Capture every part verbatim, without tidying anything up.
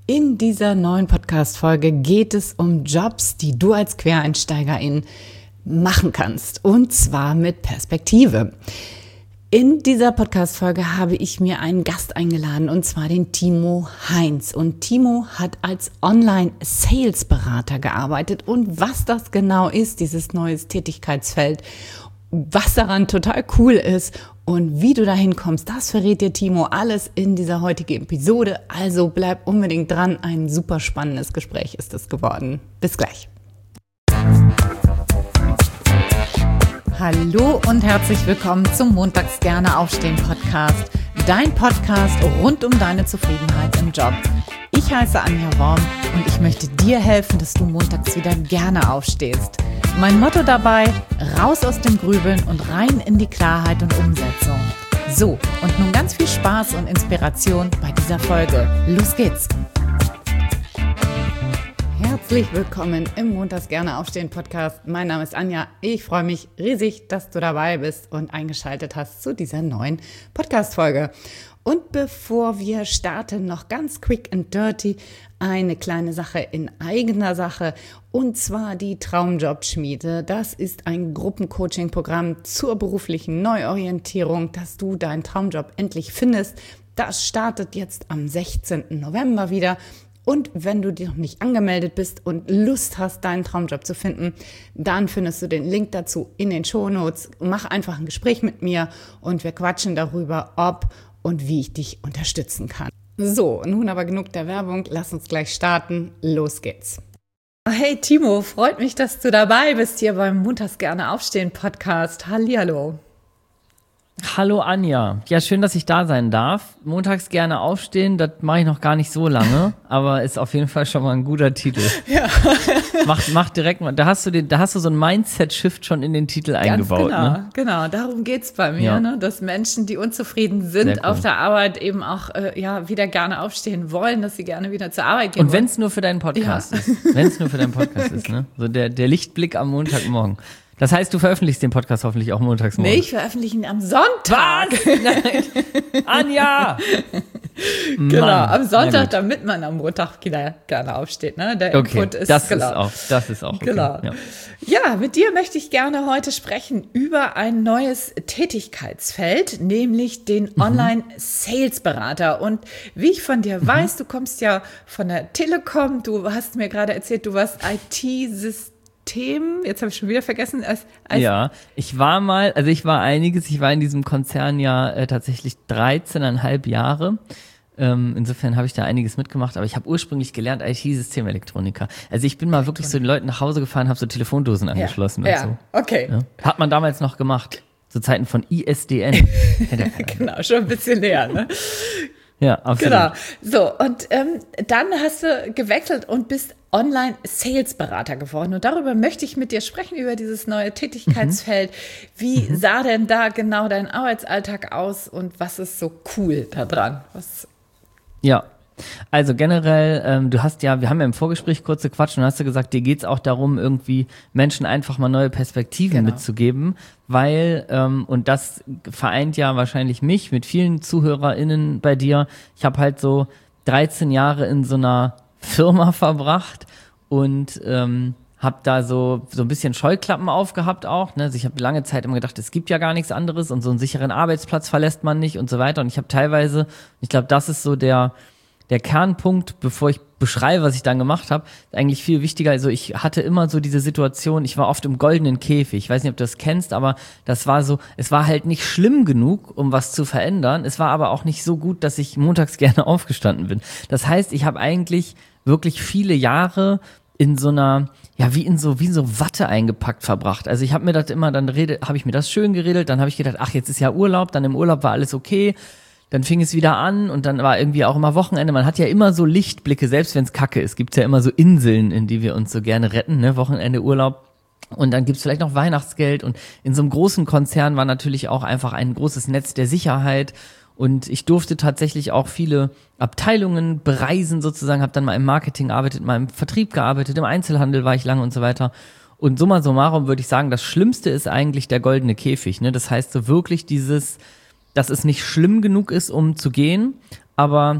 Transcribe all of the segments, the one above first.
In dieser neuen Podcast-Folge geht es um Jobs, die du als Quereinsteigerin machen kannst. Und zwar mit Perspektive. In dieser Podcast-Folge habe ich mir einen Gast eingeladen, und zwar den Timo Heinz. Und Timo hat als Online-Sales-Berater gearbeitet. Und was das genau ist, dieses neue Tätigkeitsfeld, was daran total cool ist und wie du dahin kommst, das verrät dir Timo alles in dieser heutigen Episode. Also bleib unbedingt dran, ein super spannendes Gespräch ist es geworden. Bis gleich. Hallo und herzlich willkommen zum Montags gerne aufstehen Podcast. Dein Podcast rund um deine Zufriedenheit im Job. Ich heiße Anja Worm und ich möchte dir helfen, dass du montags wieder gerne aufstehst. Mein Motto dabei, raus aus dem Grübeln und rein in die Klarheit und Umsetzung. So, und nun ganz viel Spaß und Inspiration bei dieser Folge. Los geht's! Herzlich willkommen im Montags gerne aufstehen Podcast. Mein Name ist Anja. Ich freue mich riesig, dass du dabei bist und eingeschaltet hast zu dieser neuen Podcast-Folge. Und bevor wir starten, noch ganz quick and dirty eine kleine Sache in eigener Sache, und zwar die Traumjobschmiede. Das ist ein Gruppencoaching-Programm zur beruflichen Neuorientierung, dass du deinen Traumjob endlich findest. Das startet jetzt am sechzehnten November wieder. Und wenn du dir noch nicht angemeldet bist und Lust hast, deinen Traumjob zu finden, dann findest du den Link dazu in den Shownotes. Mach einfach ein Gespräch mit mir und wir quatschen darüber, ob und wie ich dich unterstützen kann. So, nun aber genug der Werbung. Lass uns gleich starten. Los geht's. Hey Timo, freut mich, dass du dabei bist hier beim Montags gerne aufstehen Podcast. Hallihallo. Hallo Anja. Ja, schön, dass ich da sein darf. Montags gerne aufstehen, das mache ich noch gar nicht so lange, aber ist auf jeden Fall schon mal ein guter Titel. Ja. Mach, mach direkt mal, da hast du den, da hast du so ein Mindset-Shift schon in den Titel Ganz eingebaut. Genau, ne? genau, darum geht's bei mir, ja. ne? Dass Menschen, die unzufrieden sind cool. auf der Arbeit, eben auch äh, ja wieder gerne aufstehen wollen, dass sie gerne wieder zur Arbeit gehen Und wenn es nur für deinen Podcast ja. ist, wenn es nur für deinen Podcast ist, ne? So der, der Lichtblick am Montagmorgen. Das heißt, du veröffentlichst den Podcast hoffentlich auch montags morgen. Nee, ich veröffentliche ihn am Sonntag. Was? Nein. Anja! Genau, Mann. am Sonntag, damit man am Montag gerne aufsteht. Ne? Der okay, Input ist, das genau. ist auch, das ist auch okay. Genau. Ja. ja, mit dir möchte ich gerne heute sprechen über ein neues Tätigkeitsfeld, nämlich den mhm. Online-Sales-Berater. Und wie ich von dir mhm. weiß, du kommst ja von der Telekom, du hast mir gerade erzählt, du warst I T-System. Themen, jetzt habe ich schon wieder vergessen. Als, als ja, ich war mal, also ich war einiges, ich war in diesem Konzern ja äh, tatsächlich dreizehneinhalb Jahre. Ähm, insofern habe ich da einiges mitgemacht, aber ich habe ursprünglich gelernt I T-Systemelektroniker. Also ich bin mal wirklich zu den Leuten nach Hause gefahren, habe so Telefondosen angeschlossen ja, und ja, so. Okay. Ja, hat man damals noch gemacht, zu Zeiten von I S D N. Genau, schon ein bisschen näher, ne? Ja, absolut. Genau. So, und ähm, dann hast du gewechselt und bist Online-Sales-Berater geworden. Und darüber möchte ich mit dir sprechen, über dieses neue Tätigkeitsfeld. Mhm. Wie mhm. sah denn da genau dein Arbeitsalltag aus und was ist so cool daran? Was ja, also generell, ähm, du hast ja, wir haben ja im Vorgespräch kurz gequatscht und hast du gesagt, dir geht's auch darum, irgendwie Menschen einfach mal neue Perspektiven genau. mitzugeben, weil, ähm, und das vereint ja wahrscheinlich mich mit vielen ZuhörerInnen bei dir, ich habe halt so dreizehn Jahre in so einer Firma verbracht und ähm, habe da so so ein bisschen Scheuklappen aufgehabt auch. Ne? Also ich habe lange Zeit immer gedacht, es gibt ja gar nichts anderes und so einen sicheren Arbeitsplatz verlässt man nicht und so weiter. Und ich habe teilweise, ich glaube, das ist so der der Kernpunkt, bevor ich beschreibe, was ich dann gemacht habe, eigentlich viel wichtiger. Also ich hatte immer so diese Situation, ich war oft im goldenen Käfig. Ich weiß nicht, ob du das kennst, aber das war so, es war halt nicht schlimm genug, um was zu verändern. Es war aber auch nicht so gut, dass ich montags gerne aufgestanden bin. Das heißt, ich habe eigentlich wirklich viele Jahre in so einer, ja, wie in so, wie in so Watte eingepackt verbracht. Also ich habe mir das immer, dann rede, habe ich mir das schön geredet, dann habe ich gedacht, ach, jetzt ist ja Urlaub, dann im Urlaub war alles okay. Dann fing es wieder an und dann war irgendwie auch immer Wochenende. Man hat ja immer so Lichtblicke, selbst wenn es kacke ist. Gibt's ja immer so Inseln, in die wir uns so gerne retten, ne? Wochenende, Urlaub. Und dann gibt's vielleicht noch Weihnachtsgeld. Und in so einem großen Konzern war natürlich auch einfach ein großes Netz der Sicherheit. Und ich durfte tatsächlich auch viele Abteilungen bereisen sozusagen. Habe dann mal im Marketing gearbeitet, mal im Vertrieb gearbeitet, im Einzelhandel war ich lange und so weiter. Und summa summarum würde ich sagen, das Schlimmste ist eigentlich der goldene Käfig, ne? Das heißt so wirklich dieses, dass es nicht schlimm genug ist, um zu gehen, aber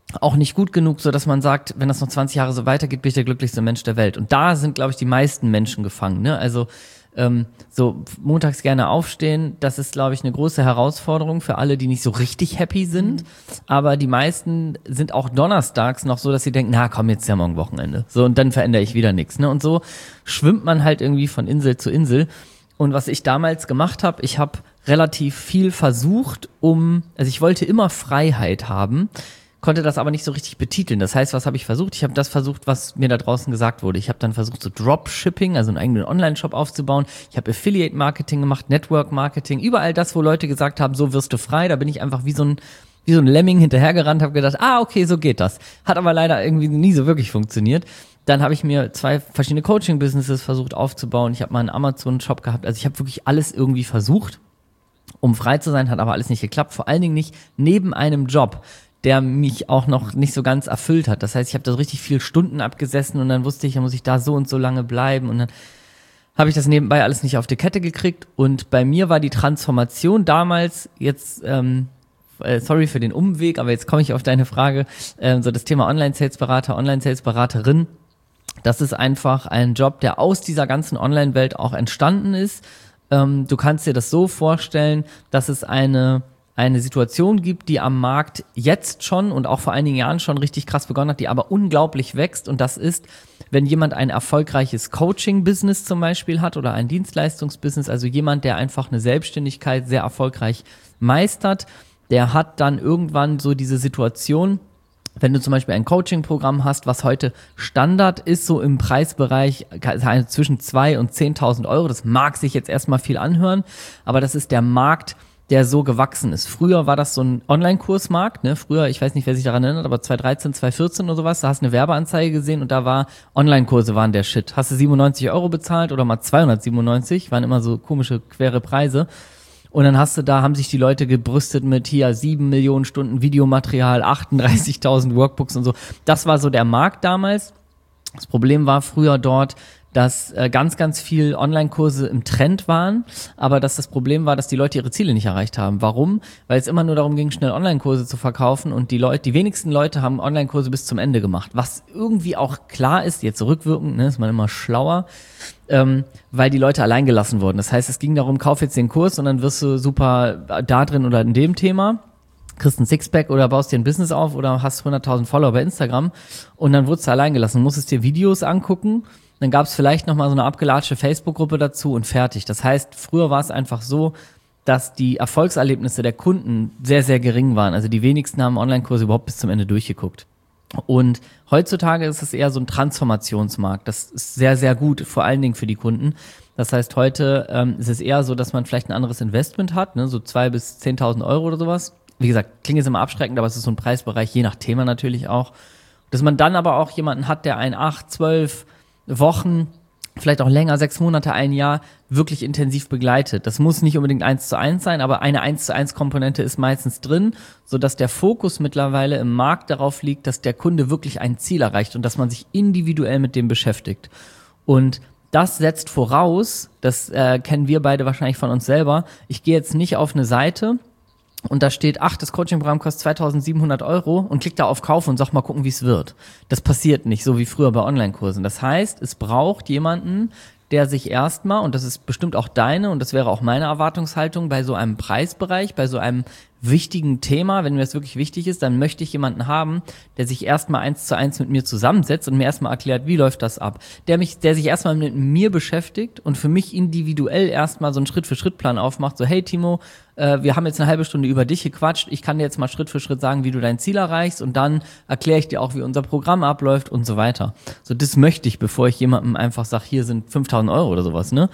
auch nicht gut genug, so dass man sagt, wenn das noch zwanzig Jahre so weitergeht, bin ich der glücklichste Mensch der Welt. Und da sind, glaube ich, die meisten Menschen gefangen. Ne? Also ähm, so montags gerne aufstehen, das ist, glaube ich, eine große Herausforderung für alle, die nicht so richtig happy sind. Mhm. Aber die meisten sind auch donnerstags noch so, dass sie denken, na komm, jetzt ist ja morgen Wochenende. So, und dann verändere ich wieder nichts. Ne? Und so schwimmt man halt irgendwie von Insel zu Insel. Und was ich damals gemacht habe, ich habe relativ viel versucht, um, also ich wollte immer Freiheit haben, konnte das aber nicht so richtig betiteln. Das heißt, was habe ich versucht? Ich habe das versucht, was mir da draußen gesagt wurde. Ich habe dann versucht, so Dropshipping, also einen eigenen Online-Shop aufzubauen. Ich habe Affiliate-Marketing gemacht, Network-Marketing, überall das, wo Leute gesagt haben, so wirst du frei. Da bin ich einfach wie so ein wie so ein Lemming hinterhergerannt, habe gedacht, ah, okay, so geht das. Hat aber leider irgendwie nie so wirklich funktioniert. Dann habe ich mir zwei verschiedene Coaching-Businesses versucht aufzubauen. Ich habe mal einen Amazon-Shop gehabt. Also ich habe wirklich alles irgendwie versucht, um frei zu sein, hat aber alles nicht geklappt. Vor allen Dingen nicht neben einem Job, der mich auch noch nicht so ganz erfüllt hat. Das heißt, ich habe da so richtig viele Stunden abgesessen und dann wusste ich, da muss ich da so und so lange bleiben und dann habe ich das nebenbei alles nicht auf die Kette gekriegt und bei mir war die Transformation damals jetzt, ähm, äh, sorry für den Umweg, aber jetzt komme ich auf deine Frage, äh, so das Thema Online-Sales-Berater, Online-Sales-Beraterin, das ist einfach ein Job, der aus dieser ganzen Online-Welt auch entstanden ist. Ähm, du kannst dir das so vorstellen, dass es eine eine Situation gibt, die am Markt jetzt schon und auch vor einigen Jahren schon richtig krass begonnen hat, die aber unglaublich wächst. Und das ist, wenn jemand ein erfolgreiches Coaching-Business zum Beispiel hat oder ein Dienstleistungsbusiness, also jemand, der einfach eine Selbstständigkeit sehr erfolgreich meistert, der hat dann irgendwann so diese Situation, wenn du zum Beispiel ein Coaching-Programm hast, was heute Standard ist, so im Preisbereich zwischen zwei und zehntausend Euro, das mag sich jetzt erstmal viel anhören, aber das ist der Markt, der so gewachsen ist. Früher war das so ein Online-Kursmarkt, ne? Früher, ich weiß nicht, wer sich daran erinnert, aber zwanzig dreizehn, zwanzig vierzehn oder sowas, da hast du eine Werbeanzeige gesehen und da war, Online-Kurse waren der Shit. Hast du siebenundneunzig Euro bezahlt oder mal zweihundertsiebenundneunzig, waren immer so komische, quere Preise. Und dann hast du da, haben sich die Leute gebrüstet mit hier sieben Millionen Stunden Videomaterial, achtunddreißigtausend Workbooks und so. Das war so der Markt damals. Das Problem war früher dort, dass äh, ganz, ganz viel Online-Kurse im Trend waren, aber dass das Problem war, dass die Leute ihre Ziele nicht erreicht haben. Warum? Weil es immer nur darum ging, schnell Online-Kurse zu verkaufen und die Leute, die wenigsten Leute haben Online-Kurse bis zum Ende gemacht. Was irgendwie auch klar ist, jetzt rückwirkend, ne, ist man immer schlauer, ähm, weil die Leute allein gelassen wurden. Das heißt, es ging darum, kauf jetzt den Kurs und dann wirst du super da drin oder in dem Thema, kriegst ein Sixpack oder baust dir ein Business auf oder hast hunderttausend Follower bei Instagram und dann wurdest du allein gelassen, musstest dir Videos angucken. Dann gab es vielleicht noch mal so eine abgelatschte Facebook-Gruppe dazu und fertig. Das heißt, früher war es einfach so, dass die Erfolgserlebnisse der Kunden sehr, sehr gering waren. Also die wenigsten haben Online-Kurse überhaupt bis zum Ende durchgeguckt. Und heutzutage ist es eher so ein Transformationsmarkt. Das ist sehr, sehr gut, vor allen Dingen für die Kunden. Das heißt, heute ähm, ist es eher so, dass man vielleicht ein anderes Investment hat, ne, so zwei bis zehntausend Euro oder sowas. Wie gesagt, klingt jetzt immer abschreckend, aber es ist so ein Preisbereich, je nach Thema natürlich auch. Dass man dann aber auch jemanden hat, der einen acht, zwölf Wochen, vielleicht auch länger, sechs Monate, ein Jahr, wirklich intensiv begleitet. Das muss nicht unbedingt eins zu eins sein, aber eine eins zu eins Komponente ist meistens drin, sodass der Fokus mittlerweile im Markt darauf liegt, dass der Kunde wirklich ein Ziel erreicht und dass man sich individuell mit dem beschäftigt. Und das setzt voraus, das äh, kennen wir beide wahrscheinlich von uns selber, ich gehe jetzt nicht auf eine Seite und da steht, ach, das Coaching-Programm kostet zweitausendsiebenhundert Euro und klick da auf Kauf und sag mal gucken, wie es wird. Das passiert nicht, so wie früher bei Online-Kursen. Das heißt, es braucht jemanden, der sich erstmal, und das ist bestimmt auch deine und das wäre auch meine Erwartungshaltung, bei so einem Preisbereich, bei so einem wichtigen Thema, wenn mir das wirklich wichtig ist, dann möchte ich jemanden haben, der sich erstmal eins zu eins mit mir zusammensetzt und mir erstmal erklärt, wie läuft das ab. Der mich, der sich erstmal mit mir beschäftigt und für mich individuell erstmal so einen Schritt-für-Schritt-Plan aufmacht, so hey Timo, äh, wir haben jetzt eine halbe Stunde über dich gequatscht, ich kann dir jetzt mal Schritt für Schritt sagen, wie du dein Ziel erreichst und dann erkläre ich dir auch, wie unser Programm abläuft und so weiter. So, das möchte ich, bevor ich jemandem einfach sage, hier sind fünftausend Euro oder sowas, ne?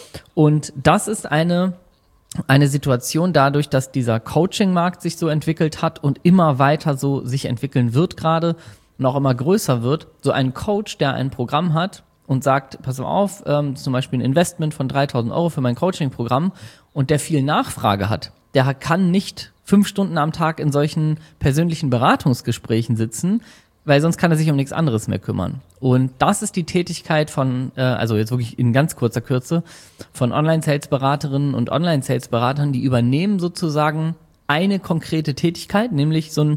Und das ist eine eine Situation dadurch, dass dieser Coaching-Markt sich so entwickelt hat und immer weiter so sich entwickeln wird gerade und auch immer größer wird. So ein Coach, der ein Programm hat und sagt, pass mal auf, ähm, zum Beispiel ein Investment von dreitausend Euro für mein Coaching-Programm und der viel Nachfrage hat, der kann nicht fünf Stunden am Tag in solchen persönlichen Beratungsgesprächen sitzen, weil sonst kann er sich um nichts anderes mehr kümmern. Und das ist die Tätigkeit von, äh, also jetzt wirklich in ganz kurzer Kürze, von Online-Sales-Beraterinnen und Online-Sales-Beratern, die übernehmen sozusagen eine konkrete Tätigkeit, nämlich so ein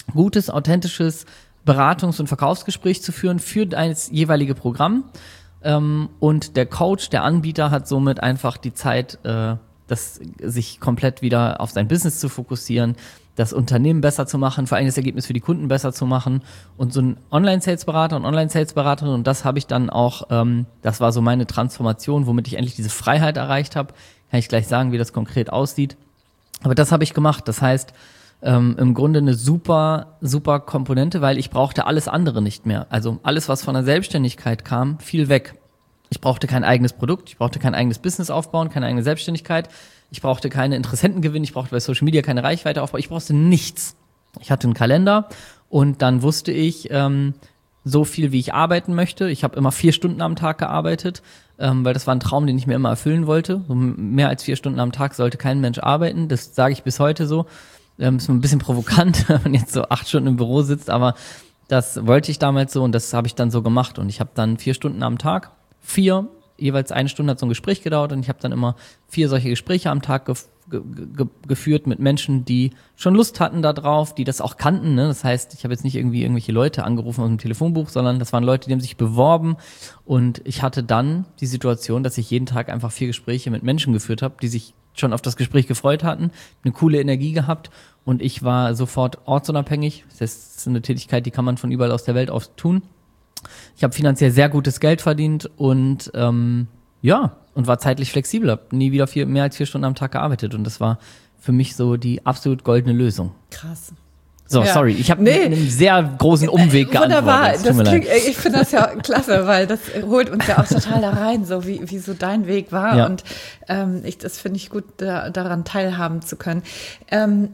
gutes, authentisches Beratungs- und Verkaufsgespräch zu führen für das jeweilige Programm. Ähm, und der Coach, der Anbieter hat somit einfach die Zeit, äh, das, sich komplett wieder auf sein Business zu fokussieren, das Unternehmen besser zu machen, vor allem das Ergebnis für die Kunden besser zu machen. Und so ein Online-Sales-Berater und Online-Sales-Beraterin, und das habe ich dann auch, ähm, das war so meine Transformation, womit ich endlich diese Freiheit erreicht habe. Kann ich gleich sagen, wie das konkret aussieht. Aber das habe ich gemacht. Das heißt, ähm, im Grunde eine super, super Komponente, weil ich brauchte alles andere nicht mehr. Also alles, was von der Selbstständigkeit kam, fiel weg. Ich brauchte kein eigenes Produkt, ich brauchte kein eigenes Business aufbauen, keine eigene Selbstständigkeit. Ich brauchte keine Interessenten gewinnen, ich brauchte bei Social Media keine Reichweite aufbauen, ich brauchte nichts. Ich hatte einen Kalender und dann wusste ich ähm, so viel, wie ich arbeiten möchte. Ich habe immer vier Stunden am Tag gearbeitet, ähm, weil das war ein Traum, den ich mir immer erfüllen wollte. So mehr als vier Stunden am Tag sollte kein Mensch arbeiten, das sage ich bis heute so. Ähm, ist ein bisschen provokant, wenn man jetzt so acht Stunden im Büro sitzt, aber das wollte ich damals so und das habe ich dann so gemacht. Und ich habe dann vier Stunden am Tag, vier jeweils eine Stunde hat so ein Gespräch gedauert und ich habe dann immer vier solche Gespräche am Tag gef- ge- ge- geführt mit Menschen, die schon Lust hatten da drauf, die das auch kannten. Ne? Das heißt, ich habe jetzt nicht irgendwie irgendwelche Leute angerufen aus dem Telefonbuch, sondern das waren Leute, die haben sich beworben und ich hatte dann die Situation, dass ich jeden Tag einfach vier Gespräche mit Menschen geführt habe, die sich schon auf das Gespräch gefreut hatten, eine coole Energie gehabt und ich war sofort ortsunabhängig. Das heißt, das ist eine Tätigkeit, die kann man von überall aus der Welt aus tun. Ich habe finanziell sehr gutes Geld verdient und ähm, ja, und war zeitlich flexibel, habe nie wieder vier, mehr als vier Stunden am Tag gearbeitet und das war für mich so die absolut goldene Lösung. Krass. So, ja. sorry, ich habe nee. einen sehr großen Umweg geantwortet. Wunderbar, das klingt, ich finde das ja klasse, weil das holt uns ja auch total da rein, so wie, wie so dein Weg war ja. und ähm, ich, das finde ich gut, da, daran teilhaben zu können. Ähm,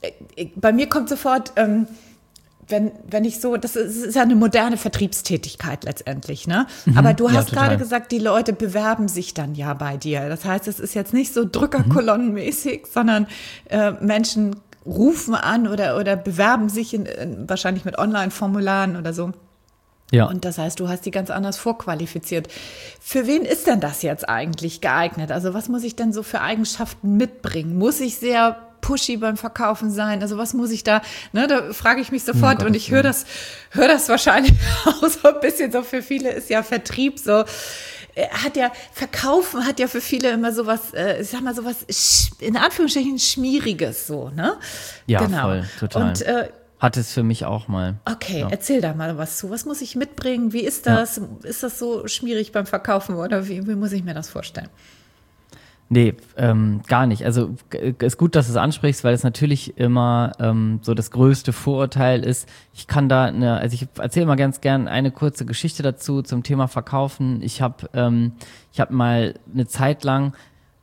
bei mir kommt sofort... Ähm, Wenn, wenn ich so, das ist, ist ja eine moderne Vertriebstätigkeit letztendlich, ne? Mhm, aber du hast ja, gerade gesagt, die Leute bewerben sich dann ja bei dir. Das heißt, es ist jetzt nicht so drückerkolonnenmäßig, mhm. sondern äh, Menschen rufen an oder, oder bewerben sich in, in, wahrscheinlich mit Online-Formularen oder so. Ja. Und das heißt, du hast die ganz anders vorqualifiziert. Für wen ist denn das jetzt eigentlich geeignet? Also was muss ich denn so für Eigenschaften mitbringen? Muss ich sehr pushy beim Verkaufen sein? Also was muss ich da, ne, da frage ich mich sofort oh Gott, und ich höre das, höre das wahrscheinlich auch so ein bisschen so, für viele ist ja Vertrieb so, hat ja, Verkaufen hat ja für viele immer sowas, ich sag mal sowas, in Anführungsstrichen Schmieriges so, ne? Ja, genau. Voll, total. Und, äh, hat es für mich auch mal. Okay, ja. Erzähl da mal was zu. Was muss ich mitbringen? Wie ist das? Ja. Ist das so schmierig beim Verkaufen oder wie, wie muss ich mir das vorstellen? Nee, ähm, gar nicht. Also ist gut, dass du es ansprichst, weil es natürlich immer ähm, so das größte Vorurteil ist. Ich kann da eine, also ich erzähle mal ganz gern eine kurze Geschichte dazu zum Thema Verkaufen. Ich habe ähm, ich habe mal eine Zeit lang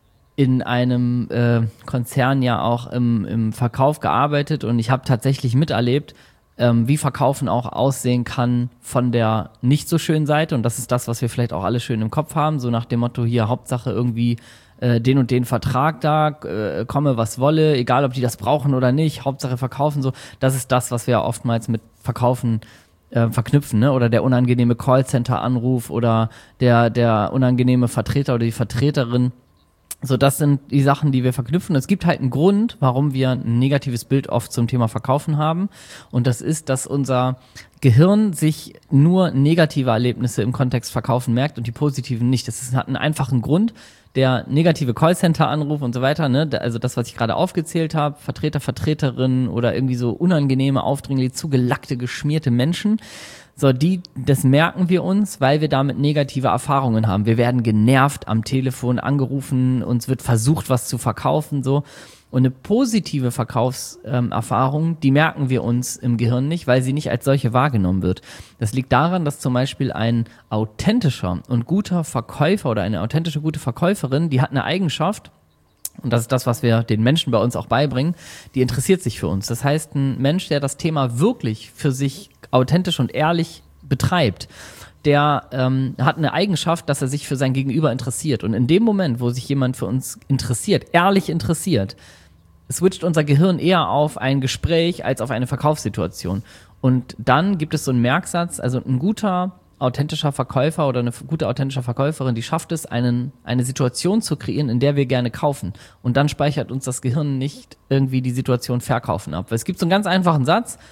in einem äh, Konzern ja auch im, im Verkauf gearbeitet und ich habe tatsächlich miterlebt, ähm, wie Verkaufen auch aussehen kann von der nicht so schönen Seite. Und das ist das, was wir vielleicht auch alle schön im Kopf haben, so nach dem Motto hier Hauptsache irgendwie den und den Vertrag da, äh, komme was wolle, egal ob die das brauchen oder nicht, Hauptsache verkaufen so. Das ist das, was wir oftmals mit Verkaufen äh, verknüpfen, ne? Oder der unangenehme Callcenter-Anruf oder der der unangenehme Vertreter oder die Vertreterin. So, das sind die Sachen, die wir verknüpfen. Es gibt halt einen Grund, warum wir ein negatives Bild oft zum Thema Verkaufen haben. Und das ist, dass unser Gehirn sich nur negative Erlebnisse im Kontext Verkaufen merkt und die positiven nicht. Das ist, hat einen einfachen Grund. Der negative Callcenter-Anruf und so weiter, ne, also das, was ich gerade aufgezählt habe, Vertreter, Vertreterinnen oder irgendwie so unangenehme, aufdringlich zugelackte, geschmierte Menschen, so die, das merken wir uns, weil wir damit negative Erfahrungen haben. Wir werden genervt am Telefon angerufen, uns wird versucht, was zu verkaufen, so. Und eine positive Verkaufserfahrung, ähm, die merken wir uns im Gehirn nicht, weil sie nicht als solche wahrgenommen wird. Das liegt daran, dass zum Beispiel ein authentischer und guter Verkäufer oder eine authentische, gute Verkäuferin, die hat eine Eigenschaft, und das ist das, was wir den Menschen bei uns auch beibringen, die interessiert sich für uns. Das heißt, ein Mensch, der das Thema wirklich für sich authentisch und ehrlich betreibt, der ähm, hat eine Eigenschaft, dass er sich für sein Gegenüber interessiert. Und in dem Moment, wo sich jemand für uns interessiert, ehrlich interessiert, switcht unser Gehirn eher auf ein Gespräch als auf eine Verkaufssituation. Und dann gibt es so einen Merksatz, also ein guter, authentischer Verkäufer oder eine gute, authentische Verkäuferin, die schafft es, einen, eine Situation zu kreieren, in der wir gerne kaufen. Und dann speichert uns das Gehirn nicht irgendwie die Situation verkaufen ab. Weil es gibt so einen ganz einfachen Satz,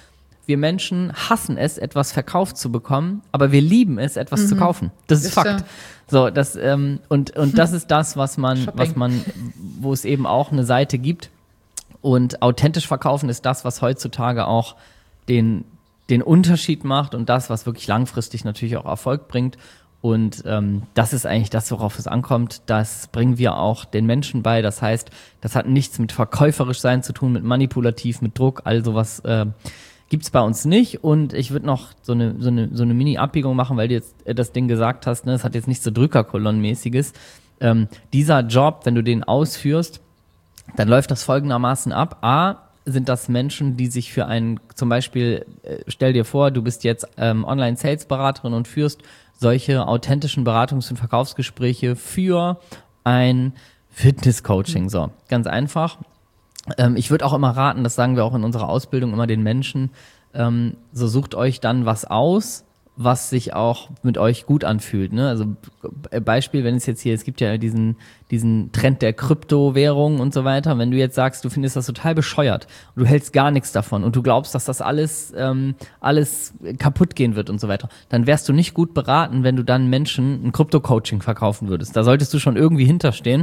wir Menschen hassen es, etwas verkauft zu bekommen, aber wir lieben es, etwas mhm. zu kaufen. Das ist, das ist Fakt. So, das, ähm, und, und das ist das, was man, was man, wo es eben auch eine Seite gibt. Und authentisch verkaufen ist das, was heutzutage auch den, den Unterschied macht und das, was wirklich langfristig natürlich auch Erfolg bringt. Und ähm, das ist eigentlich das, worauf es ankommt. Das bringen wir auch den Menschen bei. Das heißt, das hat nichts mit verkäuferisch sein zu tun, mit manipulativ, mit Druck. All sowas äh, gibt's bei uns nicht. Und ich würde noch so eine so eine so eine Mini-Abbiegung machen, weil du jetzt das Ding gesagt hast. Ne, es hat jetzt nicht so Drückerkolonnenmäßiges. Ähm, dieser Job, wenn du den ausführst, dann läuft das folgendermaßen ab. A, sind das Menschen, die sich für einen, zum Beispiel, äh, stell dir vor, du bist jetzt ähm, Online-Sales-Beraterin und führst solche authentischen Beratungs- und Verkaufsgespräche für ein Fitness-Coaching. So, ganz einfach. Ähm, ich würde auch immer raten, das sagen wir auch in unserer Ausbildung immer den Menschen, ähm, so sucht euch dann was aus, was sich auch mit euch gut anfühlt. Ne? Also Beispiel, wenn es jetzt hier, es gibt ja diesen diesen Trend der Kryptowährung und so weiter. Wenn du jetzt sagst, du findest das total bescheuert und du hältst gar nichts davon und du glaubst, dass das alles ähm, alles kaputt gehen wird und so weiter, dann wärst du nicht gut beraten, wenn du dann Menschen ein Krypto-Coaching verkaufen würdest. Da solltest du schon irgendwie hinterstehen.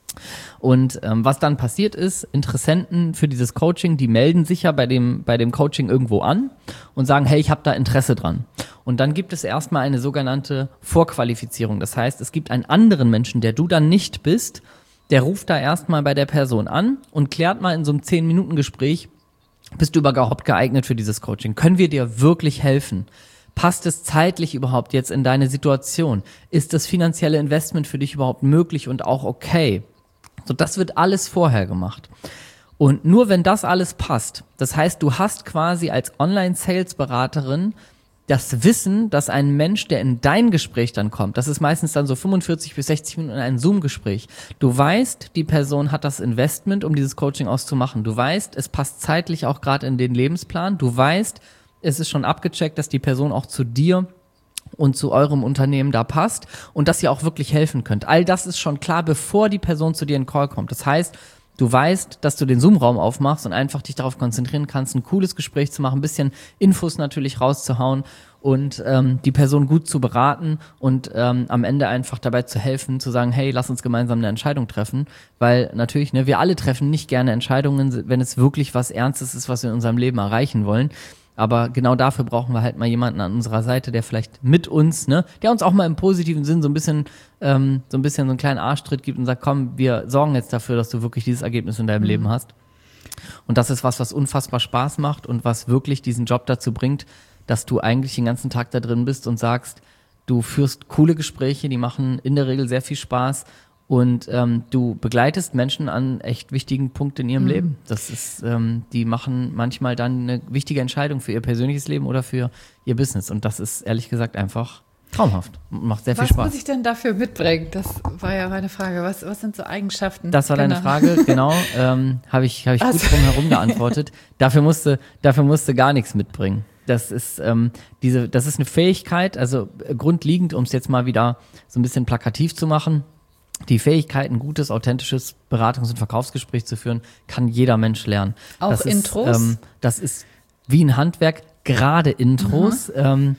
Und ähm, was dann passiert ist, Interessenten für dieses Coaching, die melden sich ja bei dem bei dem Coaching irgendwo an und sagen, hey, ich habe da Interesse dran. Und dann gibt es erstmal eine sogenannte Vorqualifizierung. Das heißt, es gibt einen anderen Menschen, der du dann nicht bist, der ruft da erstmal bei der Person an und klärt mal in so einem zehn-Minuten-Gespräch, bist du überhaupt geeignet für dieses Coaching? Können wir dir wirklich helfen? Passt es zeitlich überhaupt jetzt in deine Situation? Ist das finanzielle Investment für dich überhaupt möglich und auch okay? So, das wird alles vorher gemacht. Und nur wenn das alles passt, das heißt, du hast quasi als Online-Sales-Beraterin das Wissen, dass ein Mensch, der in dein Gespräch dann kommt, das ist meistens dann so fünfundvierzig bis sechzig Minuten in ein Zoom-Gespräch. Du weißt, die Person hat das Investment, um dieses Coaching auszumachen. Du weißt, es passt zeitlich auch gerade in den Lebensplan. Du weißt, es ist schon abgecheckt, dass die Person auch zu dir und zu eurem Unternehmen da passt und dass ihr auch wirklich helfen könnt. All das ist schon klar, bevor die Person zu dir in den Call kommt. Das heißt, du weißt, dass du den Zoom-Raum aufmachst und einfach dich darauf konzentrieren kannst, ein cooles Gespräch zu machen, ein bisschen Infos natürlich rauszuhauen und ähm, die Person gut zu beraten und ähm, am Ende einfach dabei zu helfen, zu sagen, hey, lass uns gemeinsam eine Entscheidung treffen, weil natürlich, ne, wir alle treffen nicht gerne Entscheidungen, wenn es wirklich was Ernstes ist, was wir in unserem Leben erreichen wollen. Aber genau dafür brauchen wir halt mal jemanden an unserer Seite, der vielleicht mit uns, ne, der uns auch mal im positiven Sinn so ein bisschen, ähm, so ein bisschen so einen kleinen Arschtritt gibt und sagt, komm, wir sorgen jetzt dafür, dass du wirklich dieses Ergebnis in deinem mhm. Leben hast. Und das ist was, was unfassbar Spaß macht und was wirklich diesen Job dazu bringt, dass du eigentlich den ganzen Tag da drin bist und sagst, du führst coole Gespräche, die machen in der Regel sehr viel Spaß. Und ähm, du begleitest Menschen an echt wichtigen Punkten in ihrem mhm. Leben. Das ist, ähm, die machen manchmal dann eine wichtige Entscheidung für ihr persönliches Leben oder für ihr Business. Und das ist ehrlich gesagt einfach traumhaft. Macht sehr viel was Spaß. Was muss ich denn dafür mitbringen? Das war ja meine Frage. Was, was sind so Eigenschaften? Das war genau. deine Frage, genau. ähm, Habe ich, hab ich gut drum herum geantwortet. Dafür musste, dafür musste gar nichts mitbringen. Das ist ähm, diese, das ist eine Fähigkeit, also grundlegend, um es jetzt mal wieder so ein bisschen plakativ zu machen. Die Fähigkeit, ein gutes, authentisches Beratungs- und Verkaufsgespräch zu führen, kann jeder Mensch lernen. Auch das Intros? Ist, ähm, das ist wie ein Handwerk, gerade Intros, mhm. ähm,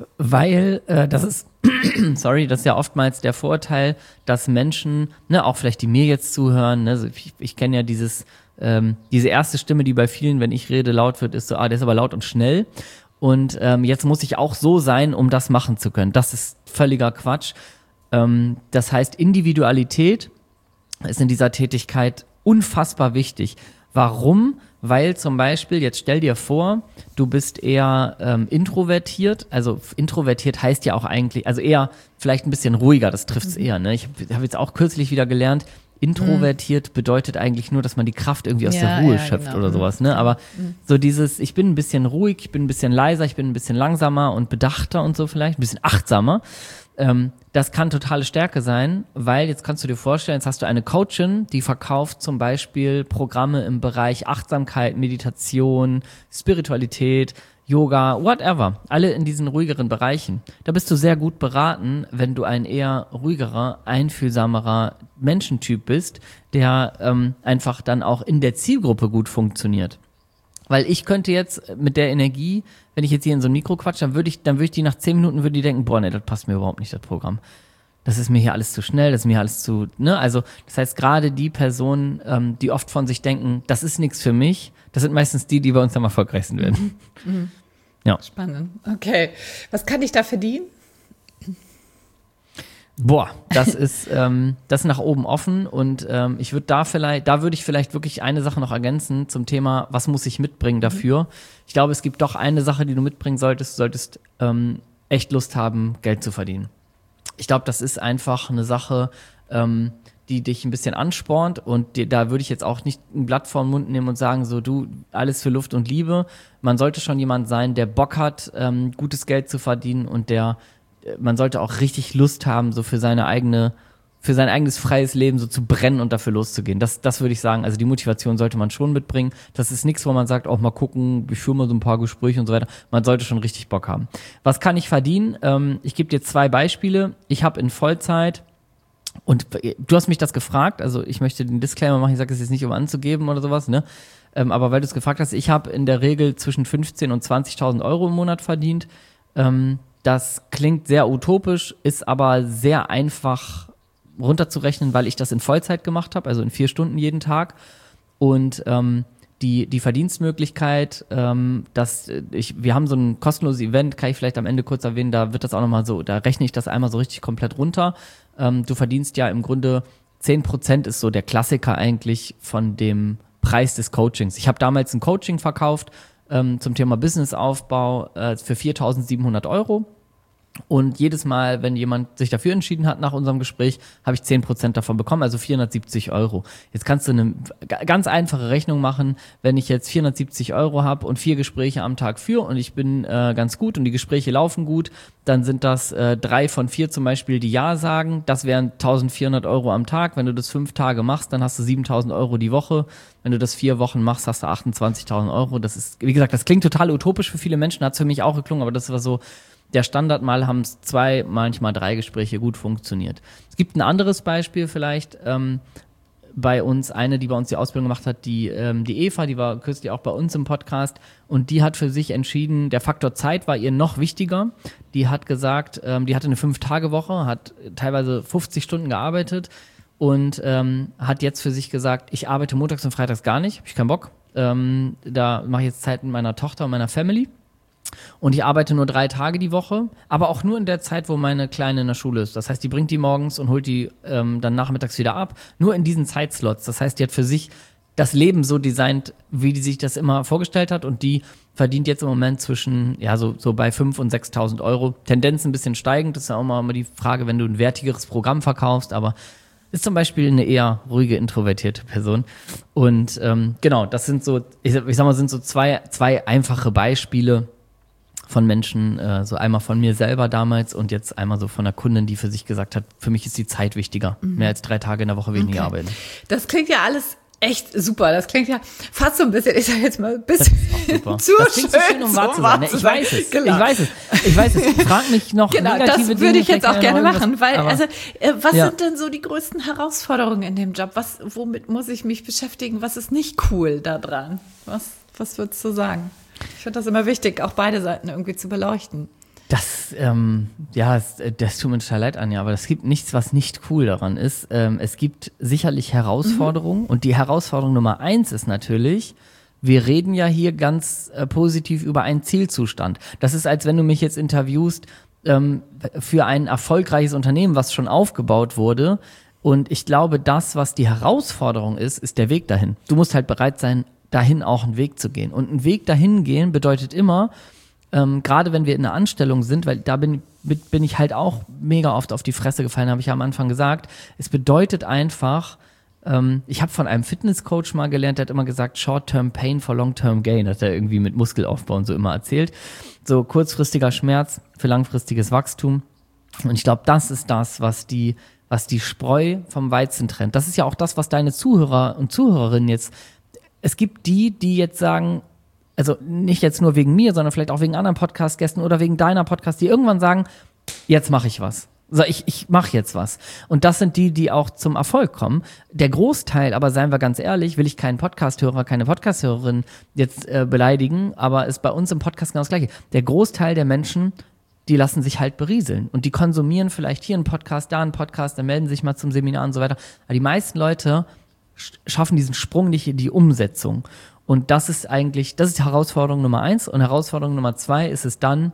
weil äh, das ist, sorry, das ist ja oftmals der Vorteil, dass Menschen, ne, auch vielleicht die mir jetzt zuhören, ne, ich, ich kenne ja dieses, ähm, diese erste Stimme, die bei vielen, wenn ich rede, laut wird, ist so, ah, der ist aber laut und schnell. Und ähm, jetzt muss ich auch so sein, um das machen zu können. Das ist völliger Quatsch. Das heißt, Individualität ist in dieser Tätigkeit unfassbar wichtig. Warum? Weil zum Beispiel, jetzt stell dir vor, du bist eher ähm, introvertiert. Also introvertiert heißt ja auch eigentlich, also eher vielleicht ein bisschen ruhiger, das trifft's mhm. eher. Ne? Ich habe hab jetzt auch kürzlich wieder gelernt, introvertiert mhm. bedeutet eigentlich nur, dass man die Kraft irgendwie aus ja, der Ruhe ja, schöpft genau. oder sowas. Ne? Aber mhm. so dieses, ich bin ein bisschen ruhig, ich bin ein bisschen leiser, ich bin ein bisschen langsamer und bedachter und so vielleicht, ein bisschen achtsamer. Ähm, das kann totale Stärke sein, weil jetzt kannst du dir vorstellen, jetzt hast du eine Coachin, die verkauft zum Beispiel Programme im Bereich Achtsamkeit, Meditation, Spiritualität, Yoga, whatever, alle in diesen ruhigeren Bereichen. Da bist du sehr gut beraten, wenn du ein eher ruhigerer, einfühlsamerer Menschentyp bist, der ähm, einfach dann auch in der Zielgruppe gut funktioniert. Weil ich könnte jetzt mit der Energie, wenn ich jetzt hier in so ein Mikro quatsche, dann würde ich, dann würde ich die nach zehn Minuten würde die denken, boah, nee, das passt mir überhaupt nicht, das Programm. Das ist mir hier alles zu schnell, das ist mir hier alles zu, ne, also, das heißt, gerade die Personen, ähm, die oft von sich denken, das ist nichts für mich, das sind meistens die, die bei uns am erfolgreichsten werden. Mhm. Mhm. Ja. Spannend. Okay. Was kann ich da verdienen? Boah, das ist ähm, das ist nach oben offen und ähm, ich würde da vielleicht, da würde ich vielleicht wirklich eine Sache noch ergänzen zum Thema, was muss ich mitbringen dafür? Mhm. Ich glaube, es gibt doch eine Sache, die du mitbringen solltest. Du solltest ähm, echt Lust haben, Geld zu verdienen. Ich glaube, das ist einfach eine Sache, ähm, die dich ein bisschen anspornt und die, da würde ich jetzt auch nicht ein Blatt vor den Mund nehmen und sagen, so du, alles für Luft und Liebe. Man sollte schon jemand sein, der Bock hat, ähm, gutes Geld zu verdienen und der man sollte auch richtig Lust haben, so für seine eigene, für sein eigenes freies Leben so zu brennen und dafür loszugehen. Das, das würde ich sagen. Also die Motivation sollte man schon mitbringen. Das ist nichts, wo man sagt, auch mal gucken, ich führe mal so ein paar Gespräche und so weiter. Man sollte schon richtig Bock haben. Was kann ich verdienen? Ähm, ich gebe dir zwei Beispiele. Ich habe in Vollzeit und du hast mich das gefragt. Also ich möchte den Disclaimer machen. Ich sage es jetzt nicht, um anzugeben oder sowas, ne? Ähm, aber weil du es gefragt hast, ich habe in der Regel zwischen fünfzehntausend und zwanzigtausend Euro im Monat verdient. Ähm, Das klingt sehr utopisch, ist aber sehr einfach runterzurechnen, weil ich das in Vollzeit gemacht habe, also in vier Stunden jeden Tag. Und ähm, die, die Verdienstmöglichkeit, ähm, dass ich, wir haben so ein kostenloses Event, kann ich vielleicht am Ende kurz erwähnen, da wird das auch nochmal so, da rechne ich das einmal so richtig komplett runter. Ähm, du verdienst ja im Grunde zehn Prozent ist so der Klassiker eigentlich von dem Preis des Coachings. Ich habe damals ein Coaching verkauft, Ähm, zum Thema Businessaufbau äh, für viertausendsiebenhundert Euro. Und jedes Mal, wenn jemand sich dafür entschieden hat nach unserem Gespräch, habe ich zehn Prozent davon bekommen, also vierhundertsiebzig Euro. Jetzt kannst du eine g- ganz einfache Rechnung machen, wenn ich jetzt vierhundertsiebzig Euro habe und vier Gespräche am Tag führe und ich bin äh, ganz gut und die Gespräche laufen gut, dann sind das äh, drei von vier zum Beispiel, die Ja sagen. Das wären eintausendvierhundert Euro am Tag. Wenn du das fünf Tage machst, dann hast du siebentausend Euro die Woche. Wenn du das vier Wochen machst, hast du achtundzwanzigtausend Euro. Das ist, wie gesagt, das klingt total utopisch für viele Menschen, hat es für mich auch geklungen, aber das war so der Standard. Mal haben es zwei, manchmal drei Gespräche gut funktioniert. Es gibt ein anderes Beispiel vielleicht, ähm, bei uns, eine, die bei uns die Ausbildung gemacht hat, die, ähm, die Eva, die war kürzlich auch bei uns im Podcast und die hat für sich entschieden, der Faktor Zeit war ihr noch wichtiger. Die hat gesagt, ähm, die hatte eine Fünf-Tage-Woche, hat teilweise fünfzig Stunden gearbeitet und ähm, hat jetzt für sich gesagt, ich arbeite montags und freitags gar nicht, habe ich keinen Bock. Ähm, da mache ich jetzt Zeit mit meiner Tochter und meiner Family. Und ich arbeite nur drei Tage die Woche, aber auch nur in der Zeit, wo meine Kleine in der Schule ist. Das heißt, die bringt die morgens und holt die ähm, dann nachmittags wieder ab. Nur in diesen Zeitslots. Das heißt, die hat für sich das Leben so designt, wie die sich das immer vorgestellt hat. Und die verdient jetzt im Moment zwischen, ja, so, so bei fünftausend und sechstausend Euro. Tendenz ein bisschen steigend. Das ist ja auch mal die Frage, wenn du ein wertigeres Programm verkaufst. Aber ist zum Beispiel eine eher ruhige, introvertierte Person. Und ähm, genau, das sind so, ich, ich sag mal, sind so zwei, zwei einfache Beispiele von Menschen, äh, so einmal von mir selber damals und jetzt einmal so von einer Kundin, die für sich gesagt hat, für mich ist die Zeit wichtiger. Mhm. Mehr als drei Tage in der Woche weniger okay. arbeiten. Das klingt ja alles echt super. Das klingt ja fast so ein bisschen, ich sag jetzt mal, ein bisschen zu das klingt schön, so schön, um wahr zu sein. Ne? Ich weiß es, genau. ich weiß es, ich weiß es. Frag mich noch genau, negative das würde ich jetzt auch gerne machen, was, weil, also, äh, was ja. sind denn so die größten Herausforderungen in dem Job? Was, womit muss ich mich beschäftigen? Was ist nicht cool daran? Was, was würdest du sagen? Ich finde das immer wichtig, auch beide Seiten irgendwie zu beleuchten. Das, ähm, ja, das, das tut mir total leid, Anja, aber es gibt nichts, was nicht cool daran ist. Ähm, es gibt sicherlich Herausforderungen mhm. und die Herausforderung Nummer eins ist natürlich, wir reden ja hier ganz äh, positiv über einen Zielzustand. Das ist, als wenn du mich jetzt interviewst ähm, für ein erfolgreiches Unternehmen, was schon aufgebaut wurde. Und ich glaube, das, was die Herausforderung ist, ist der Weg dahin. Du musst halt bereit sein, dahin auch einen Weg zu gehen. Und ein Weg dahin gehen bedeutet immer, ähm, gerade wenn wir in einer Anstellung sind, weil da bin, bin ich halt auch mega oft auf die Fresse gefallen, habe ich ja am Anfang gesagt. Es bedeutet einfach, ähm, ich habe von einem Fitnesscoach mal gelernt, der hat immer gesagt, Short-Term Pain for Long-Term Gain, hat er irgendwie mit Muskelaufbau und so immer erzählt. So kurzfristiger Schmerz für langfristiges Wachstum. Und ich glaube, das ist das, was die, was die Spreu vom Weizen trennt. Das ist ja auch das, was deine Zuhörer und Zuhörerinnen jetzt. Es gibt die, die jetzt sagen, also nicht jetzt nur wegen mir, sondern vielleicht auch wegen anderen Podcast-Gästen oder wegen deiner Podcast, die irgendwann sagen, jetzt mache ich was. So, ich, ich mache jetzt was. Und das sind die, die auch zum Erfolg kommen. Der Großteil, aber seien wir ganz ehrlich, will ich keinen Podcast-Hörer, keine Podcast-Hörerin jetzt äh, beleidigen, aber ist bei uns im Podcast genau das Gleiche. Der Großteil der Menschen, die lassen sich halt berieseln. Und die konsumieren vielleicht hier einen Podcast, da einen Podcast, dann melden sich mal zum Seminar und so weiter. Aber die meisten Leute sch- schaffen diesen Sprung nicht in die Umsetzung. Und das ist eigentlich, das ist die Herausforderung Nummer eins. Und Herausforderung Nummer zwei ist es dann,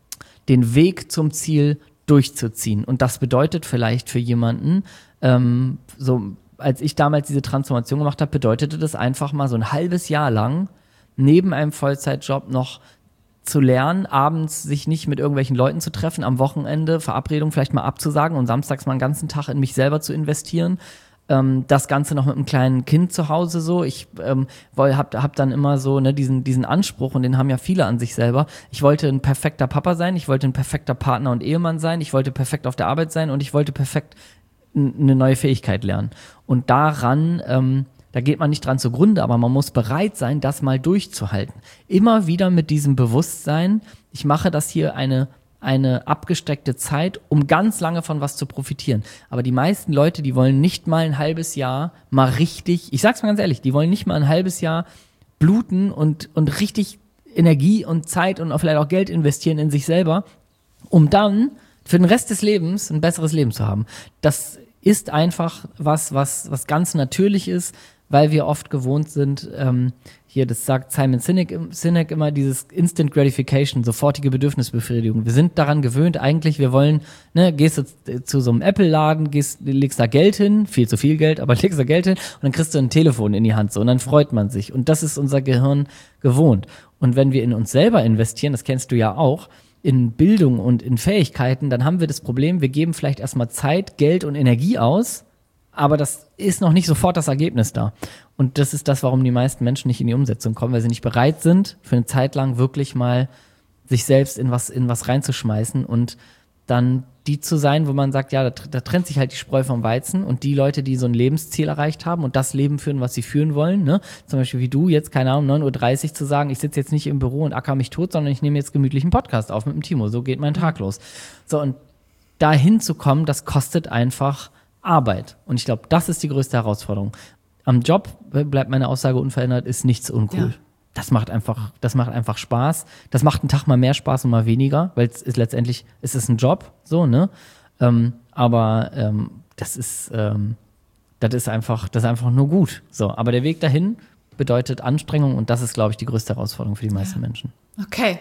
den Weg zum Ziel durchzuziehen. Und das bedeutet vielleicht für jemanden, ähm, so als ich damals diese Transformation gemacht habe, bedeutete das einfach mal so ein halbes Jahr lang neben einem Vollzeitjob noch zu lernen, abends sich nicht mit irgendwelchen Leuten zu treffen, am Wochenende Verabredungen vielleicht mal abzusagen und samstags mal einen ganzen Tag in mich selber zu investieren. Ähm, das Ganze noch mit einem kleinen Kind zu Hause so. Ich ähm, habe hab dann immer so ne, diesen, diesen Anspruch, und den haben ja viele an sich selber. Ich wollte ein perfekter Papa sein, ich wollte ein perfekter Partner und Ehemann sein, ich wollte perfekt auf der Arbeit sein und ich wollte perfekt n- eine neue Fähigkeit lernen. Und daran, ähm, da geht man nicht dran zugrunde, aber man muss bereit sein, das mal durchzuhalten. Immer wieder mit diesem Bewusstsein, ich mache das hier eine eine abgesteckte Zeit, um ganz lange von was zu profitieren. Aber die meisten Leute, die wollen nicht mal ein halbes Jahr mal richtig, ich sag's mal ganz ehrlich, die wollen nicht mal ein halbes Jahr bluten und, und richtig Energie und Zeit und auch vielleicht auch Geld investieren in sich selber, um dann für den Rest des Lebens ein besseres Leben zu haben. Das ist einfach was, was, was ganz natürlich ist, weil wir oft gewohnt sind, ähm, hier, das sagt Simon Sinek, Sinek immer, dieses Instant Gratification, sofortige Bedürfnisbefriedigung. Wir sind daran gewöhnt, eigentlich, wir wollen, ne, gehst du zu so einem Apple-Laden, gehst, legst da Geld hin, viel zu viel Geld, aber legst da Geld hin und dann kriegst du ein Telefon in die Hand so und dann freut man sich. Und das ist unser Gehirn gewohnt. Und wenn wir in uns selber investieren, das kennst du ja auch, in Bildung und in Fähigkeiten, dann haben wir das Problem, wir geben vielleicht erstmal Zeit, Geld und Energie aus, aber das ist noch nicht sofort das Ergebnis da. Und das ist das, warum die meisten Menschen nicht in die Umsetzung kommen, weil sie nicht bereit sind, für eine Zeit lang wirklich mal sich selbst in was, in was reinzuschmeißen und dann die zu sein, wo man sagt, ja, da, da trennt sich halt die Spreu vom Weizen, und die Leute, die so ein Lebensziel erreicht haben und das Leben führen, was sie führen wollen, ne, zum Beispiel wie du jetzt, keine Ahnung, neun Uhr dreißig zu sagen, ich sitze jetzt nicht im Büro und acker mich tot, sondern ich nehme jetzt gemütlich einen Podcast auf mit dem Timo, so geht mein Tag los. So, und da hinzukommen, das kostet einfach Arbeit. Und ich glaube, das ist die größte Herausforderung. Am Job, bleibt meine Aussage unverändert, ist nichts uncool. Ja. Das macht einfach, das macht einfach Spaß. Das macht einen Tag mal mehr Spaß und mal weniger, weil es ist letztendlich, es ist ein Job, so, ne? Ähm, aber ähm, das ist, ähm, das ist einfach, das ist einfach nur gut. So, aber der Weg dahin bedeutet Anstrengung, und das ist, glaube ich, die größte Herausforderung für die meisten ja. Menschen. Okay.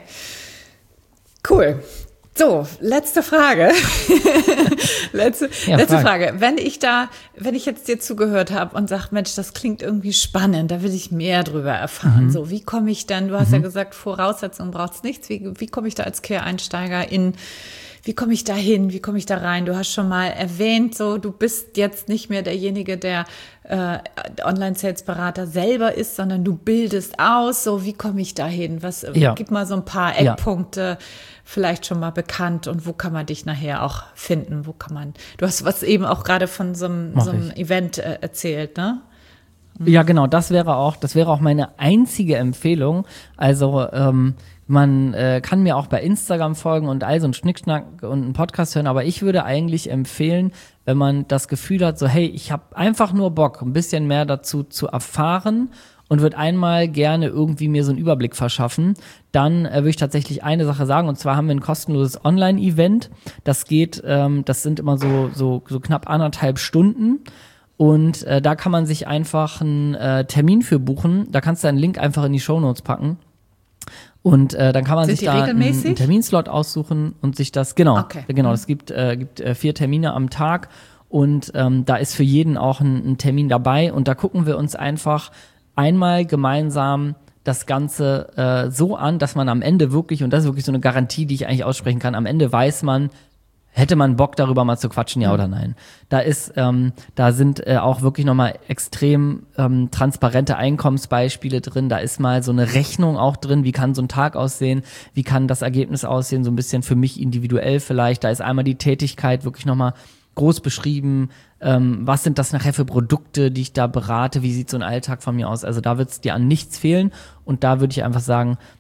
Cool. So, letzte Frage. letzte ja, letzte Frage. Frage. Wenn ich da, wenn ich jetzt dir zugehört habe und sage, Mensch, das klingt irgendwie spannend, da will ich mehr drüber erfahren. Mhm. So, wie komme ich denn, du hast mhm. ja gesagt, Voraussetzungen braucht's nichts. Wie, wie komme ich da als Quereinsteiger in, wie komme ich da hin? Wie komme ich da rein? Du hast schon mal erwähnt, so, du bist jetzt nicht mehr derjenige, der äh, Online-Sales-Berater selber ist, sondern du bildest aus. So, wie komme ich da hin? Was, ja. Gib mal so ein paar Eckpunkte. Ja. Vielleicht schon mal bekannt, und wo kann man dich nachher auch finden? Wo kann man, du hast was eben auch gerade von so einem, so einem Event äh, erzählt, ne? Mhm. Ja, genau, das wäre auch, das wäre auch meine einzige Empfehlung. Also, ähm, man äh, kann mir auch bei Instagram folgen und all so ein Schnickschnack und einen Podcast hören, aber ich würde eigentlich empfehlen, wenn man das Gefühl hat, so hey, ich habe einfach nur Bock, ein bisschen mehr dazu zu erfahren und würde einmal gerne irgendwie mir so einen Überblick verschaffen, dann äh, würde ich tatsächlich eine Sache sagen, und zwar haben wir ein kostenloses Online-Event. Das geht, ähm, das sind immer so so so knapp anderthalb Stunden, und äh, da kann man sich einfach einen äh, Termin für buchen. Da kannst du einen Link einfach in die Shownotes packen. Und äh, dann kann man Sind sich da einen, einen Terminslot aussuchen und sich das, genau, okay. genau, es gibt, äh, gibt äh, vier Termine am Tag, und ähm, da ist für jeden auch ein, ein Termin dabei, und da gucken wir uns einfach einmal gemeinsam das Ganze äh, so an, dass man am Ende wirklich, und das ist wirklich so eine Garantie, die ich eigentlich aussprechen kann, am Ende weiß man, hätte man Bock, darüber mal zu quatschen, ja mhm. oder nein. Da ist, ähm, da sind äh, auch wirklich nochmal extrem ähm, transparente Einkommensbeispiele drin. Da ist mal so eine Rechnung auch drin. Wie kann so ein Tag aussehen? Wie kann das Ergebnis aussehen? So ein bisschen für mich individuell vielleicht. Da ist einmal die Tätigkeit wirklich nochmal groß beschrieben. Ähm, was sind das nachher für Produkte, die ich da berate? Wie sieht so ein Alltag von mir aus? Also da wird es dir an nichts fehlen. Und da würde ich einfach sagen,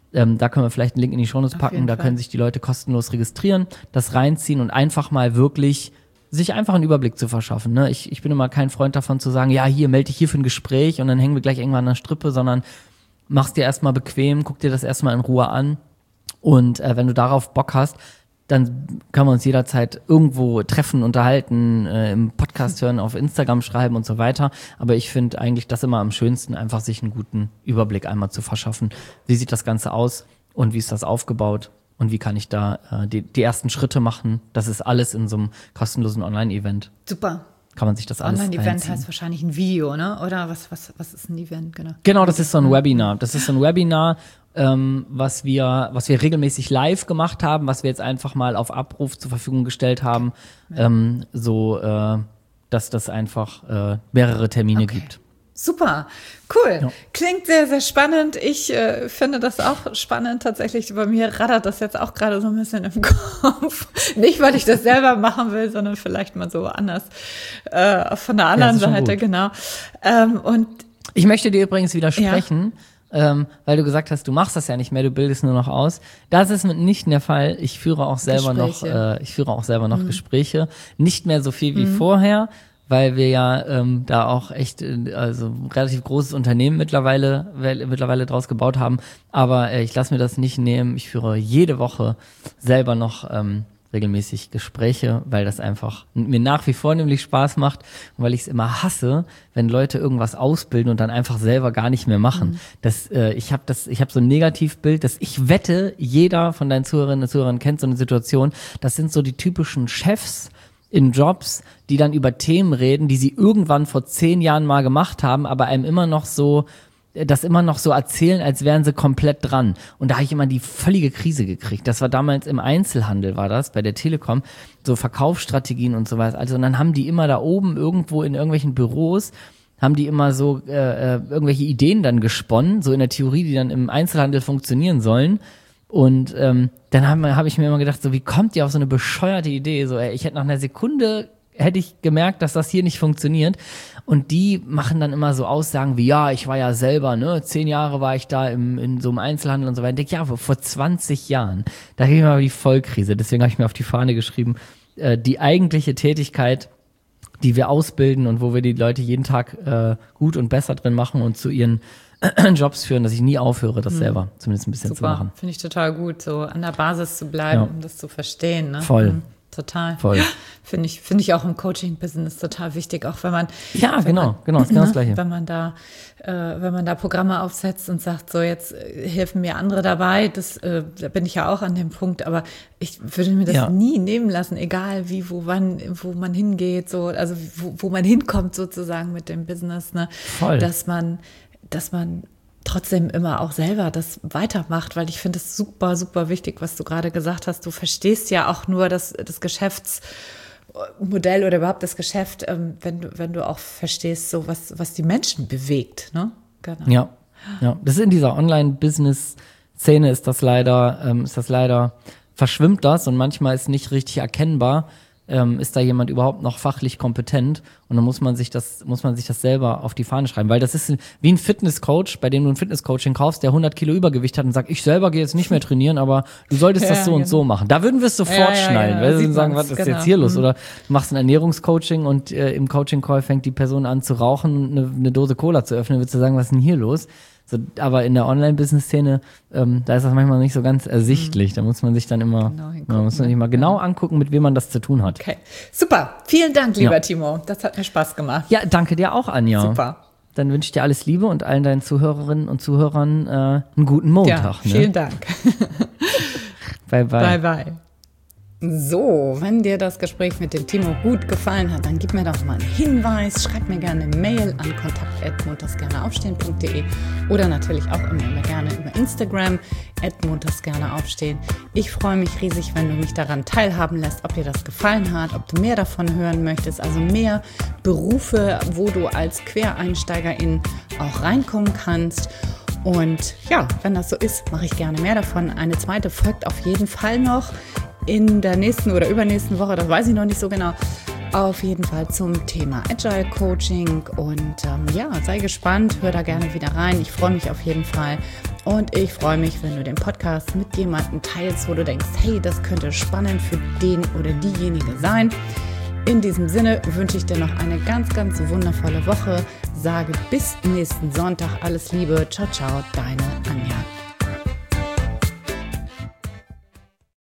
Ähm, da können wir vielleicht einen Link in die Shownotes packen, da Fall. können sich die Leute kostenlos registrieren, das reinziehen und einfach mal wirklich sich einfach einen Überblick zu verschaffen. Ne? Ich, ich bin immer kein Freund davon zu sagen, ja, hier, melde dich hier für ein Gespräch und dann hängen wir gleich irgendwann an der Strippe, sondern mach's dir erstmal bequem, guck dir das erstmal in Ruhe an und äh, wenn du darauf Bock hast, dann können wir uns jederzeit irgendwo treffen, unterhalten, äh, im Podcast hören, auf Instagram schreiben und so weiter. Aber ich finde eigentlich das immer am schönsten, einfach sich einen guten Überblick einmal zu verschaffen. Wie sieht das Ganze aus und wie ist das aufgebaut und wie kann ich da äh, die, die ersten Schritte machen? Das ist alles in so einem kostenlosen Online-Event. Super. Kann man sich das alles Online-Event reinziehen. heißt wahrscheinlich ein Video, ne? Oder was, was, was ist ein Event, genau? Genau, das ist so ein Webinar. Das ist so ein Webinar, ähm, was wir, was wir regelmäßig live gemacht haben, was wir jetzt einfach mal auf Abruf zur Verfügung gestellt haben, ja. ähm, so, äh, dass das einfach äh, mehrere Termine Okay. gibt. Super, cool. Ja. Klingt sehr, sehr spannend. Ich äh, finde das auch spannend. Tatsächlich, bei mir rattert das jetzt auch gerade so ein bisschen im Kopf. Nicht, weil ich das selber machen will, sondern vielleicht mal so anders äh, von der anderen Ja, Seite, genau. Ähm, und Ich möchte dir übrigens widersprechen, ja. ähm, weil du gesagt hast, du machst das ja nicht mehr, du bildest nur noch aus. Das ist nicht der Fall. Ich führe auch selber Gespräche. noch, äh, ich führe auch selber noch Mhm. Gespräche. Nicht mehr so viel wie mhm. vorher, weil wir ja ähm, da auch echt äh, also ein relativ großes Unternehmen mittlerweile weil, mittlerweile draus gebaut haben. Aber äh, ich lasse mir das nicht nehmen. Ich führe jede Woche selber noch ähm, regelmäßig Gespräche, weil das einfach mir nach wie vor nämlich Spaß macht und weil ich es immer hasse, wenn Leute irgendwas ausbilden und dann einfach selber gar nicht mehr machen. Mhm. Das, äh, ich habe das, ich habe so ein Negativbild, dass ich wette, jeder von deinen Zuhörerinnen und Zuhörern kennt so eine Situation. Das sind so die typischen Chefs in Jobs, die dann über Themen reden, die sie irgendwann vor zehn Jahren mal gemacht haben, aber einem immer noch so, das immer noch so erzählen, als wären sie komplett dran. Und da habe ich immer die völlige Krise gekriegt. Das war damals im Einzelhandel, war das, bei der Telekom, so Verkaufsstrategien und sowas. Also und dann haben die immer da oben irgendwo in irgendwelchen Büros, haben die immer so äh, irgendwelche Ideen dann gesponnen, so in der Theorie, die dann im Einzelhandel funktionieren sollen. Und ähm, dann habe hab ich mir immer gedacht, so wie kommt ihr auf so eine bescheuerte Idee? So, ey, ich hätte nach einer Sekunde hätte ich gemerkt, dass das hier nicht funktioniert. Und die machen dann immer so Aussagen wie, ja, ich war ja selber, ne, zehn Jahre war ich da im, in so einem Einzelhandel und so weiter. Ich denke, ja, vor zwanzig Jahren, da ging mir aber die Vollkrise. Deswegen habe ich mir auf die Fahne geschrieben, äh, die eigentliche Tätigkeit, die wir ausbilden und wo wir die Leute jeden Tag äh, gut und besser drin machen und zu ihren Jobs führen, dass ich nie aufhöre, das selber zumindest ein bisschen super, zu machen. Finde ich total gut, so an der Basis zu bleiben, Ja. um das zu verstehen. Ne? Voll. Mhm, total. Voll. Finde ich, finde ich auch im Coaching-Business total wichtig, auch wenn man Ja, wenn genau, man, genau, ist genau das ne, Gleiche. Wenn man da, äh, wenn man da Programme aufsetzt und sagt, so jetzt äh, helfen mir andere dabei, das, äh, da bin ich ja auch an dem Punkt, aber ich würde mir das Ja. nie nehmen lassen, egal wie, wo, wann, wo man hingeht, so, also wo, wo man hinkommt sozusagen mit dem Business, ne, Voll. dass man, dass man trotzdem immer auch selber das weitermacht, weil ich finde es super, super wichtig, was du gerade gesagt hast. Du verstehst ja auch nur das, das Geschäftsmodell oder überhaupt das Geschäft, ähm, wenn du, wenn du auch verstehst, so was, was die Menschen bewegt, ne? Genau. Ja, ja. Das ist in dieser Online-Business-Szene ist das leider, ähm, ist das leider, verschwimmt das und manchmal ist nicht richtig erkennbar, ähm, ist da jemand überhaupt noch fachlich kompetent und dann muss man sich das, muss man sich das selber auf die Fahne schreiben, weil das ist wie ein Fitnesscoach, bei dem du ein Fitnesscoaching kaufst, der hundert Kilo Übergewicht hat und sagt, ich selber gehe jetzt nicht mehr trainieren, aber du solltest Ja, das so genau. und so machen. Da würden wir es sofort Ja, ja, schnallen, ja, weil sie sieht sagen, man's, was ist genau. jetzt hier los? Mhm. Oder du machst ein Ernährungscoaching und äh, im Coaching-Call fängt die Person an zu rauchen und eine, eine Dose Cola zu öffnen, würdest du sagen, was ist denn hier los? So, aber in der Online-Business-Szene, ähm, da ist das manchmal nicht so ganz ersichtlich. Da muss man sich dann immer, Genau hingucken, man muss man sich mal genau angucken, mit wem man das zu tun hat. Okay, super. Vielen Dank, lieber Ja. Timo. Das hat mir Spaß gemacht. Ja, danke dir auch, Anja. Super. Dann wünsche ich dir alles Liebe und allen deinen Zuhörerinnen und Zuhörern äh, einen guten Montag. Ja, Ne? vielen Dank. Bye, bye. Bye, bye. So, wenn dir das Gespräch mit dem Timo gut gefallen hat, dann gib mir doch mal einen Hinweis. Schreib mir gerne eine Mail an kontakt at montagsgerneaufstehen punkt de oder natürlich auch immer, immer gerne über Instagram at montagsgerneaufstehen. Ich freue mich riesig, wenn du mich daran teilhaben lässt, ob dir das gefallen hat, ob du mehr davon hören möchtest, also mehr Berufe, wo du als Quereinsteigerin auch reinkommen kannst. Und ja, wenn das so ist, mache ich gerne mehr davon. Eine zweite folgt auf jeden Fall noch in der nächsten oder übernächsten Woche, das weiß ich noch nicht so genau, auf jeden Fall zum Thema Agile Coaching und ähm, ja, sei gespannt, hör da gerne wieder rein, ich freue mich auf jeden Fall Und ich freue mich, wenn du den Podcast mit jemandem teilst, wo du denkst, hey, das könnte spannend für den oder diejenige sein. In diesem Sinne wünsche ich dir noch eine ganz, ganz wundervolle Woche. Sage bis nächsten Sonntag alles Liebe. Ciao, ciao, deine Anja.